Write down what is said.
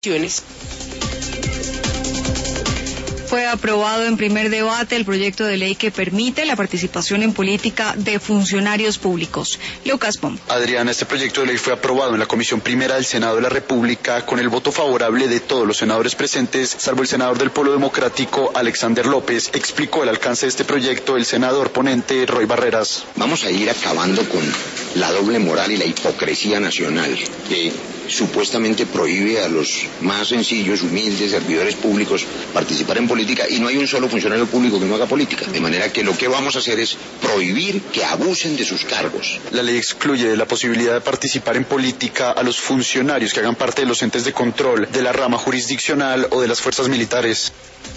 Fue aprobado en primer debate el proyecto de ley que permite la participación en política de funcionarios públicos. Lucas Pom. Adriana, este proyecto de ley fue aprobado en la Comisión Primera del Senado de la República con el voto favorable de todos los senadores presentes, salvo el senador del Polo Democrático, Alexander López. Explicó el alcance de este proyecto el senador ponente, Roy Barreras. Vamos a ir acabando con la doble moral y la hipocresía nacional que supuestamente prohíbe a los más sencillos, humildes, servidores públicos participar en política, y no hay un solo funcionario público que no haga política. De manera que lo que vamos a hacer es prohibir que abusen de sus cargos. La ley excluye de la posibilidad de participar en política a los funcionarios que hagan parte de los entes de control de la rama jurisdiccional o de las fuerzas militares.